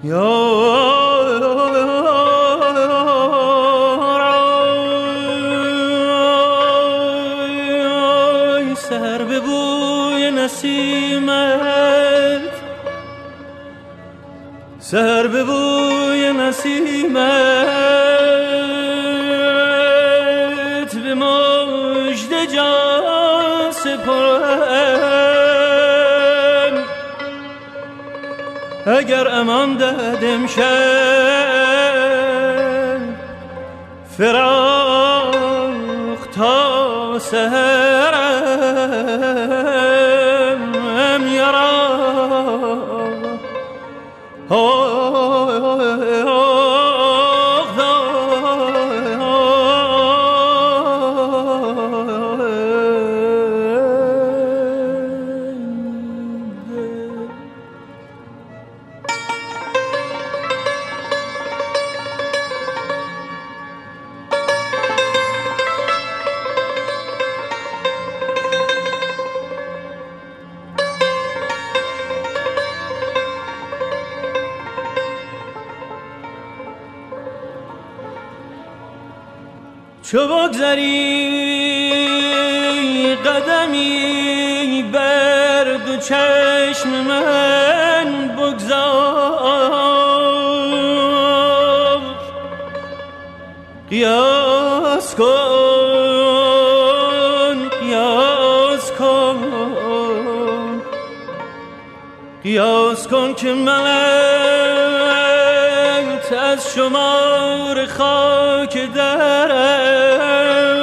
سحر به بوی نسیمت، سحر به بوی نسیمت، به مژده جان سپرم. اگر امان داد امشب فراق تا سحرم یارا چو بگذری قدمی بر دو چشم من بگذار، قیاس کن قیاس کن قیاس کن که من از شمار خاک درم